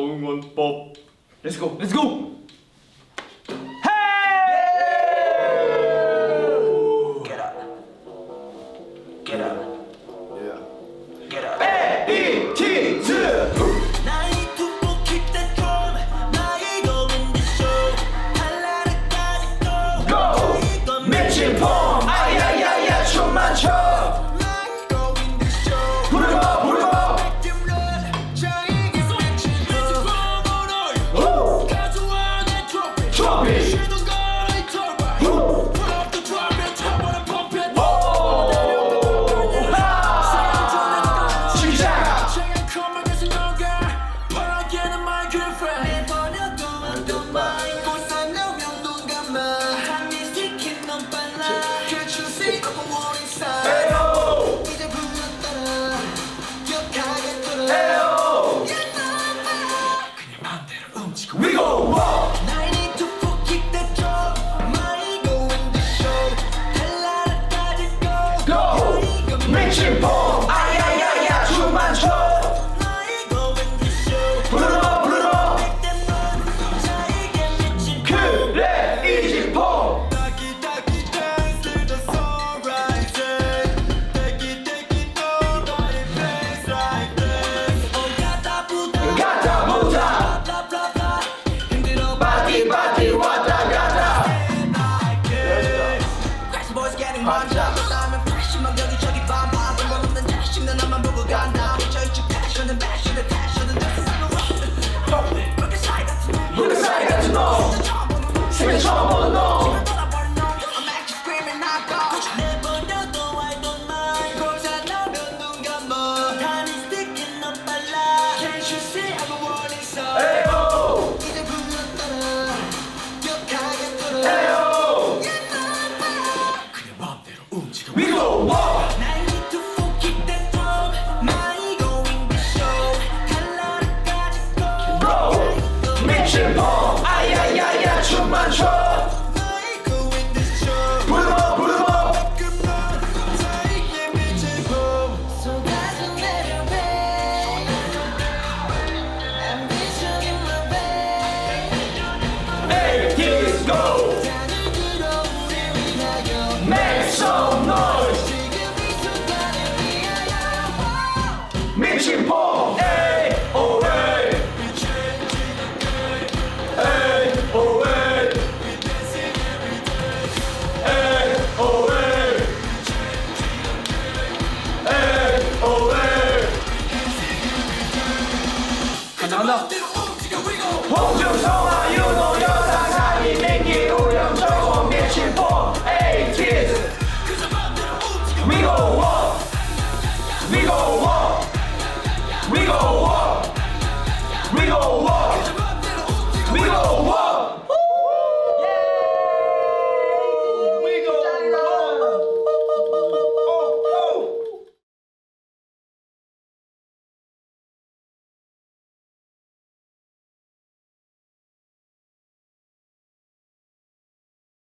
응원법. Let's go. Let's go. Get up. Get up. Yeah. Get up. 에이티즈. 나이 두고 kick that drum. 나이 go in the show. 발라드까지 go. Go. 미친 폼. 아야야야 춤만 춰. 나이 go in the show. 부르고 부르고. Active run. 자에게 미친 폼. 후. 가져와 내 trophy. Trophy. 시도가 이 turbo. 후. Put up the trumpet. I wanna pump it. 시작. 제가 커먼에서 너가 바라게는 microphone. 내버려둬 또 마이고 산다면 눈 감아. 한입 스틱인 넌 빨라. Can't you see I'm a warning sign. 에요. 이제 불렀다라. 기억하게 돌아. 에요. 그냥 마음대로 움직여. We go. I need to kick that drum. My go in the show. 발라드까지 go. Go. 미친 폼. 아야야야 춤만 춰. My go in the show. 부르고 부르고. 자에게 미친 그래 이지 폼. Taki taki dance to the sunrise. Take it nobody plays like this. Oh 가다 부다 가다 보자. blah blah blah. 힘들어 바디 바디 왔다 갔다. Crazy boys getting 먼저 나면 프레시만 여기저기 반반 상관없는 자식 난 나만 보고 간다 저이쪽 패션은 패션은 패션은 그렇게 사이 같은 놈 누가 사이 같은 놈. 처음 보는 놈 생애 처음 보는 놈. 지금 돌아버린 놈 I'm actually screaming I go 내버려둬 I don't mind 고장나면 눈 감아 단이 sticking 넌 빨라 Can't you see I'm a warning sign 에요. 이제 불렀다라 기억하게 돌아 에요. 그냥 마음대로 움직여 We go. I need to kick that drum. My going the show. 발라드까지 Go. 미친 폼. 아야야야 춤만 춰. My going the show. 부르고 부르고. 끝난 자에게 미친 봄. 쏟아져 내려 babe. Ambition in my veins. 에이티즈 go. 잔을 들어 우리 위하여. Make some noise. 지금 이 순간을 위하여. 미친 폼. 에이 오 에이. 에이 오 에이. 에이 오 에이. 에이 오 에이. 간다 간다. 마음대로 움직여 we go. 홍중성화 윤호 여상 사이 민기 우영 정호 미친 폼. 에이티즈. 그저 마음대로 움직여. We go up. We go up. We go up. We go